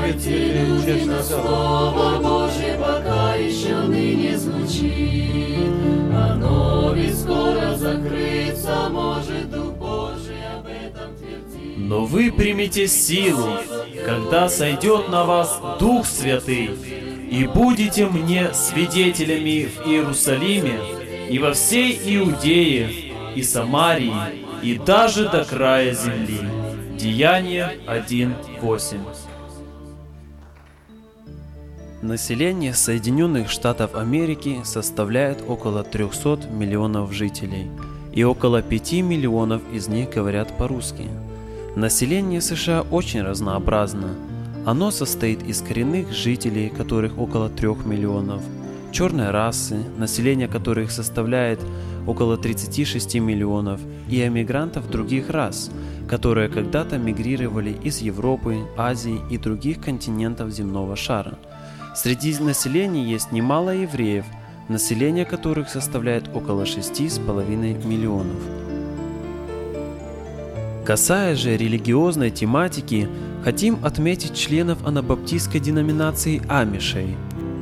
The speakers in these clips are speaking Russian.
Ответили люди на Слово Божье, пока еще ныне звучит. Оно ведь скоро закрыться может, Дух Божий об этом твердит. Но вы примете силу, когда сойдет на вас Дух Святый, и будете мне свидетелями в Иерусалиме и во всей Иудее и Самарии, и даже до края земли. Деяние 1:8. Население Соединенных Штатов Америки составляет около 300 миллионов жителей, и около 5 миллионов из них говорят по-русски. Население США очень разнообразно. Оно состоит из коренных жителей, которых около 3 миллионов, черной расы, население которых составляет около 36 миллионов, и эмигрантов других рас, которые когда-то мигрировали из Европы, Азии и других континентов земного шара. Среди населения есть немало евреев, население которых составляет около 6,5 миллионов. Касаясь же религиозной тематики, хотим отметить членов анабаптистской деноминации амишей.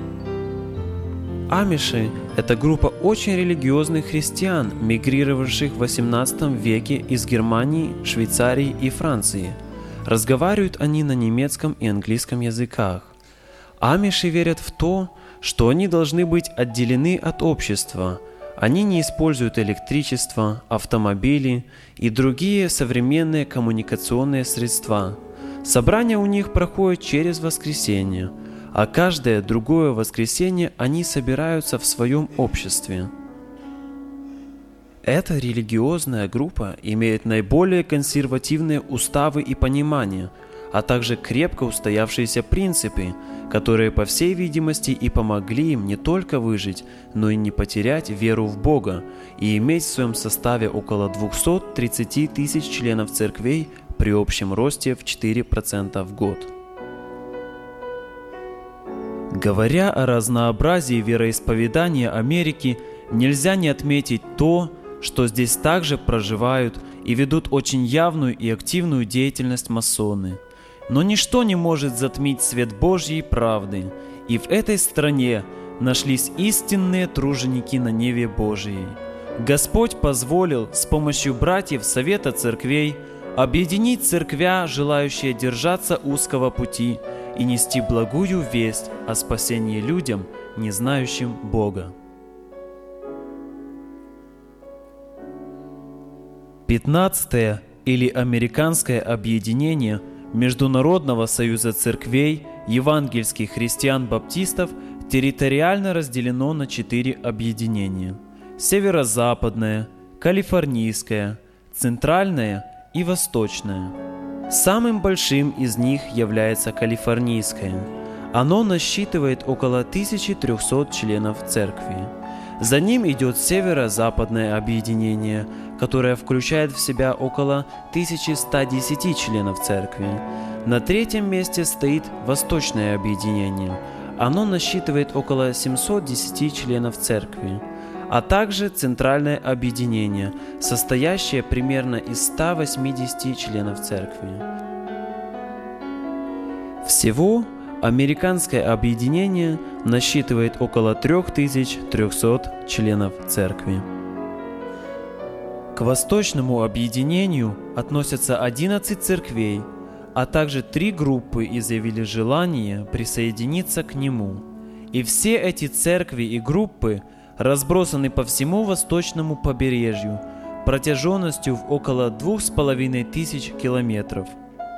Амиши – это группа очень религиозных христиан, мигрировавших в XVIII веке из Германии, Швейцарии и Франции. Разговаривают они на немецком и английском языках. Амиши верят в то, что они должны быть отделены от общества. Они не используют электричество, автомобили и другие современные коммуникационные средства. Собрания у них проходят через воскресенье, а каждое другое воскресенье они собираются в своем обществе. Эта религиозная группа имеет наиболее консервативные уставы и понимания, а также крепко устоявшиеся принципы, которые, по всей видимости, и помогли им не только выжить, но и не потерять веру в Бога и иметь в своем составе около 230 тысяч членов церквей при общем росте в 4% в год. Говоря о разнообразии вероисповедания Америки, нельзя не отметить то, что здесь также проживают и ведут очень явную и активную деятельность масоны. Но ничто не может затмить свет Божьей правды, и в этой стране нашлись истинные труженики на ниве Божией. Господь позволил с помощью братьев Совета Церквей объединить церквя, желающие держаться узкого пути, и нести благую весть о спасении людям, не знающим Бога. 15-е или Американское объединение Международного союза церквей евангельских христиан-баптистов территориально разделено на 4 объединения: Северо-Западное, Калифорнийское, Центральное и Восточное. Самым большим из них является Калифорнийское. Оно насчитывает около 1300 членов церкви. За ним идет Северо-Западное объединение, которое включает в себя около 1110 членов церкви. На 3-м месте стоит Восточное объединение. Оно насчитывает около 710 членов церкви, а также Центральное объединение, состоящее примерно из 180 членов церкви. Всего Американское объединение насчитывает около 3300 членов церкви. К Восточному объединению относятся 11 церквей, а также 3 группы изъявили желание присоединиться к нему. И все эти церкви и группы разбросаны по всему восточному побережью протяженностью в около 2500 километров.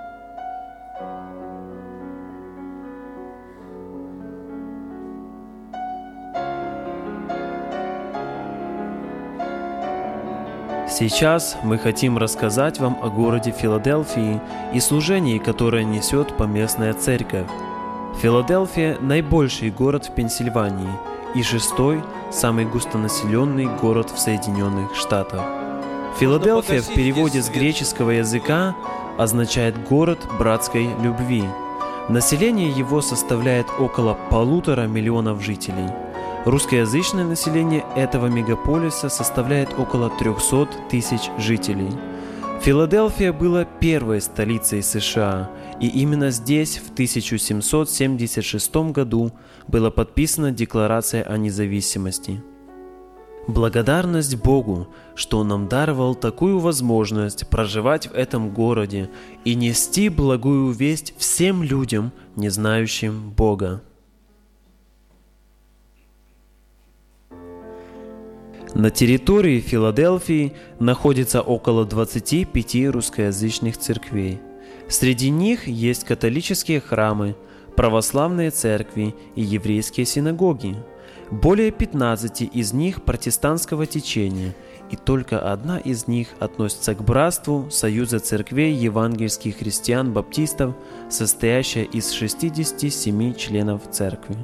Сейчас мы хотим рассказать вам о городе Филадельфии и служении, которое несет поместная церковь. Филадельфия – наибольший город в Пенсильвании и 6-й, самый густонаселенный город в Соединенных Штатах. Филадельфия в переводе с греческого языка означает «город братской любви». Население его составляет около 1,5 миллиона жителей. Русскоязычное население этого мегаполиса составляет около 300 тысяч жителей. Филадельфия была первой столицей США, и именно здесь в 1776 году была подписана Декларация о независимости. Благодарность Богу, что Он нам даровал такую возможность проживать в этом городе и нести благую весть всем людям, не знающим Бога. На территории Филадельфии находится около 25 русскоязычных церквей. Среди них есть католические храмы, православные церкви и еврейские синагоги. Более 15 из них протестантского течения, и только одна из них относится к братству Союза церквей евангельских христиан-баптистов, состоящая из 67 членов церкви.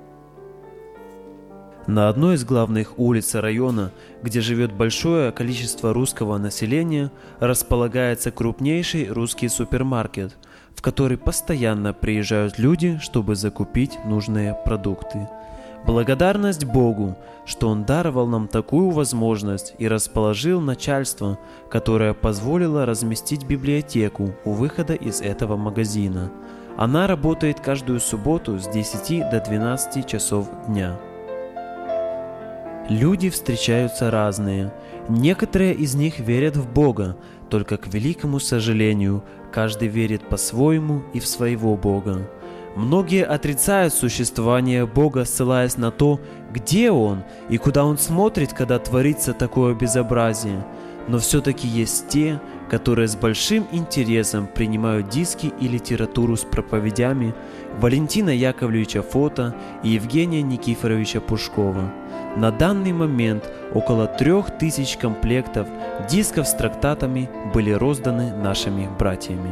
На одной из главных улиц района, где живет большое количество русского населения, располагается крупнейший русский супермаркет, в который постоянно приезжают люди, чтобы закупить нужные продукты. Благодарность Богу, что Он даровал нам такую возможность и расположил начальство, которое позволило разместить библиотеку у выхода из этого магазина. Она работает каждую субботу с 10 до 12 часов дня. Люди встречаются разные. Некоторые из них верят в Бога, только, к великому сожалению, каждый верит по-своему и в своего Бога. Многие отрицают существование Бога, ссылаясь на то, где Он и куда Он смотрит, когда творится такое безобразие. Но все-таки есть те, которые с большим интересом принимают диски и литературу с проповедями Валентина Яковлевича Фота и Евгения Никифоровича Пушкова. На данный момент около 3000 комплектов дисков с трактатами были розданы нашими братьями.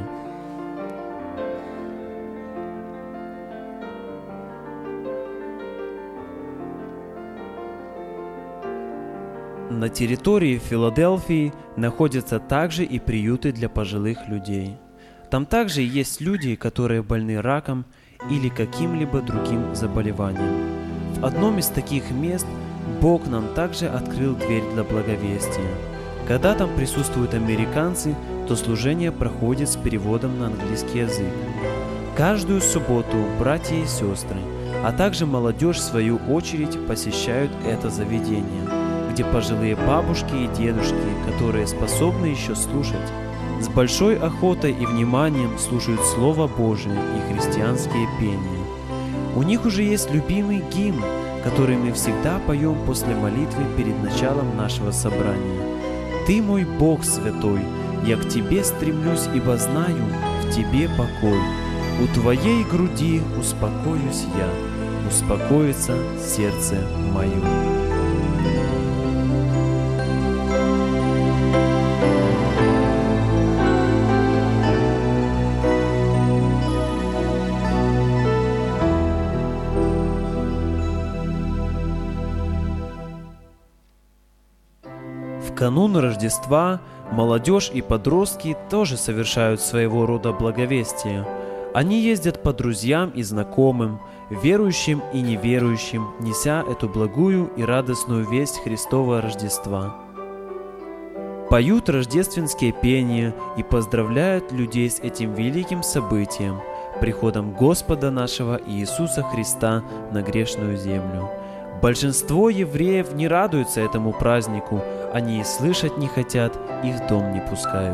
На территории Филадельфии находятся также и приюты для пожилых людей. Там также есть люди, которые больны раком или каким-либо другим заболеванием. В одном из таких мест Бог нам также открыл дверь для благовестия. Когда там присутствуют американцы, то служение проходит с переводом на английский язык. Каждую субботу братья и сестры, а также молодежь в свою очередь посещают это заведение, где пожилые бабушки и дедушки, которые способны еще слушать, с большой охотой и вниманием слушают Слово Божие и христианские пения. У них уже есть любимый гимн, который мы всегда поем после молитвы перед началом нашего собрания. «Ты мой Бог святой, я к Тебе стремлюсь, ибо знаю, в Тебе покой. У Твоей груди успокоюсь я, успокоится сердце мое». В канун Рождества молодежь и подростки тоже совершают своего рода благовестие. Они ездят по друзьям и знакомым, верующим и неверующим, неся эту благую и радостную весть Христова Рождества. Поют рождественские пения и поздравляют людей с этим великим событием, приходом Господа нашего Иисуса Христа на грешную землю. Большинство евреев не радуются этому празднику, они и слышать не хотят, и в дом не пускают.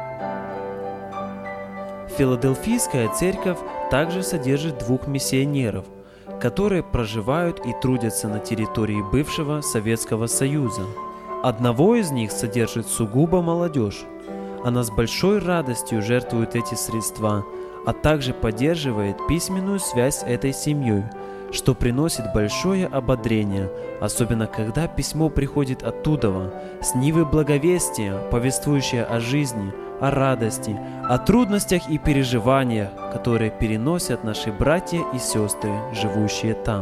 Филадельфийская церковь также содержит 2 миссионеров, которые проживают и трудятся на территории бывшего Советского Союза. Одного из них содержит сугубо молодежь. Она с большой радостью жертвует эти средства, а также поддерживает письменную связь с этой семьей, что приносит большое ободрение, особенно когда письмо приходит оттуда, с нивы благовестия, повествующее о жизни, о радости, о трудностях и переживаниях, которые переносят наши братья и сестры, живущие там.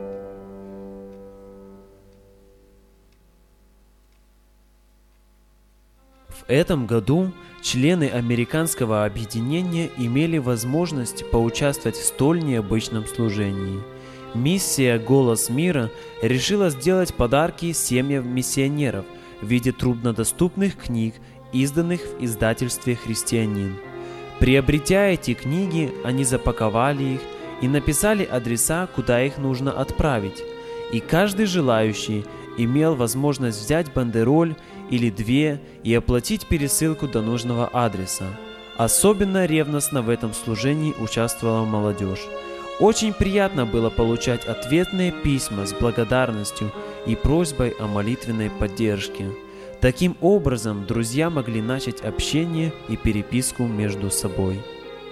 В этом году члены американского объединения имели возможность поучаствовать в столь необычном служении. Миссия «Голос мира» решила сделать подарки семьям миссионеров в виде труднодоступных книг изданных в издательстве «Христианин». Приобретя эти книги, они запаковали их и написали адреса, куда их нужно отправить. И каждый желающий имел возможность взять бандероль или две и оплатить пересылку до нужного адреса. Особенно ревностно в этом служении участвовала молодежь. Очень приятно было получать ответные письма с благодарностью и просьбой о молитвенной поддержке. Таким образом, друзья могли начать общение и переписку между собой.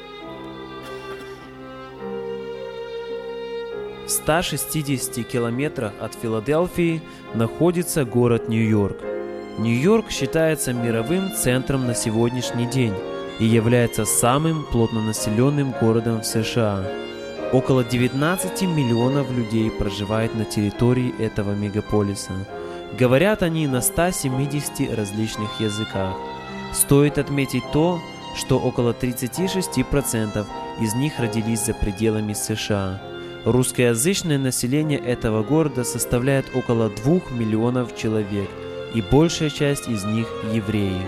В 160 километрах от Филадельфии находится город Нью-Йорк. Нью-Йорк считается мировым центром на сегодняшний день и является самым плотнонаселенным городом в США. Около 19 миллионов людей проживает на территории этого мегаполиса. Говорят они на 170 различных языках. Стоит отметить то, что около 36% из них родились за пределами США. Русскоязычное население этого города составляет около 2 миллионов человек, и большая часть из них евреи.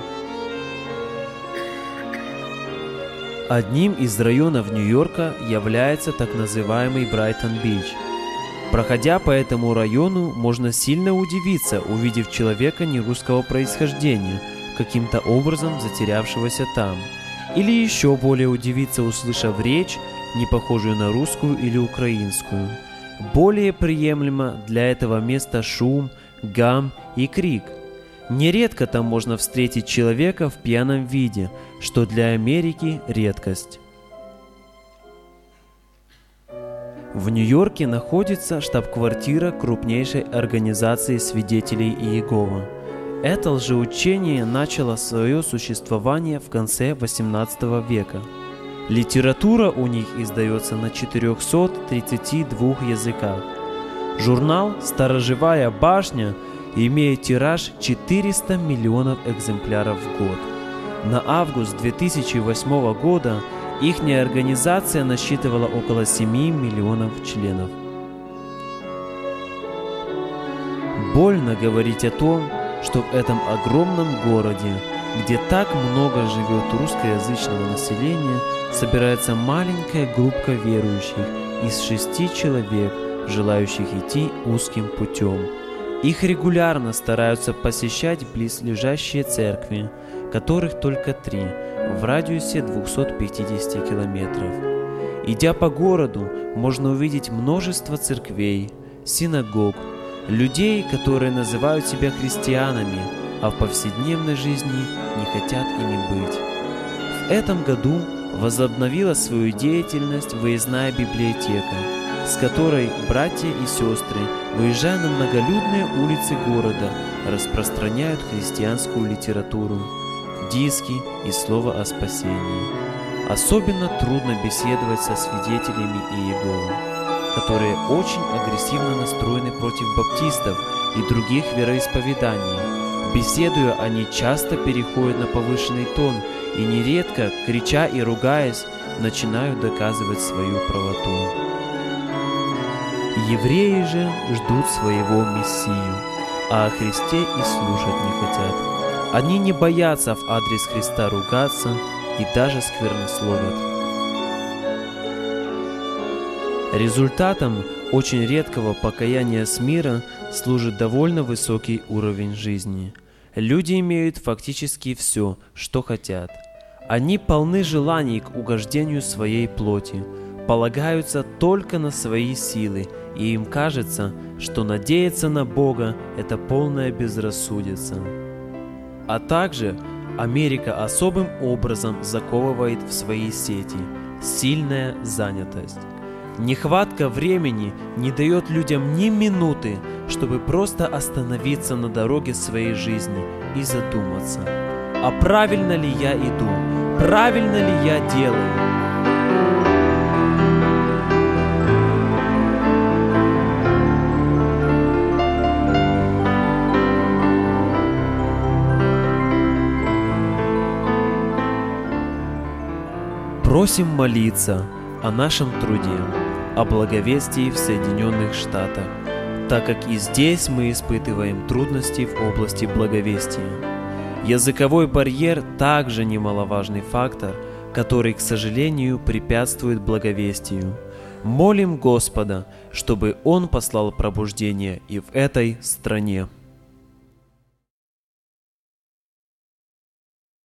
Одним из районов Нью-Йорка является так называемый Брайтон-Бич. Проходя по этому району, можно сильно удивиться, увидев человека нерусского происхождения, каким-то образом затерявшегося там. Или еще более удивиться, услышав речь, не похожую на русскую или украинскую. Более приемлемо для этого места шум, гам и крик. Нередко там можно встретить человека в пьяном виде, что для Америки редкость. В Нью-Йорке находится штаб-квартира крупнейшей организации свидетелей Иеговы. Это лжеучение начало свое существование в конце XVIII века. Литература у них издается на 432 языках. Журнал «Сторожевая башня» имеет тираж 400 миллионов экземпляров в год. На август 2008 года ихняя организация насчитывала около 7 миллионов членов. Больно говорить о том, что в этом огромном городе, где так много живет русскоязычного населения, собирается маленькая группа верующих из 6 человек, желающих идти узким путем. Их регулярно стараются посещать близлежащие церкви, которых только 3, в радиусе 250 километров. Идя по городу, можно увидеть множество церквей, синагог, людей, которые называют себя христианами, а в повседневной жизни не хотят ими быть. В этом году возобновила свою деятельность выездная библиотека, с которой братья и сестры, выезжая на многолюдные улицы города, распространяют христианскую литературу, диски и слово о спасении. Особенно трудно беседовать со свидетелями Иеговы, которые очень агрессивно настроены против баптистов и других вероисповеданий. Беседуя, они часто переходят на повышенный тон и нередко, крича и ругаясь, начинают доказывать свою правоту. Евреи же ждут своего Мессию, а о Христе и слушать не хотят. Они не боятся в адрес Христа ругаться и даже сквернословят. Результатом очень редкого покаяния с мира служит довольно высокий уровень жизни. Люди имеют фактически все, что хотят. Они полны желаний к угождению своей плоти, полагаются только на свои силы, и им кажется, что надеяться на Бога – это полная безрассудица. А также Америка особым образом заковывает в свои сети сильная занятость. Нехватка времени не дает людям ни минуты, чтобы просто остановиться на дороге своей жизни и задуматься, а правильно ли я иду, правильно ли я делаю. Просим молиться о нашем труде, о благовестии в Соединенных Штатах, так как и здесь мы испытываем трудности в области благовестия. Языковой барьер также немаловажный фактор, который, к сожалению, препятствует благовестию. Молим Господа, чтобы Он послал пробуждение и в этой стране.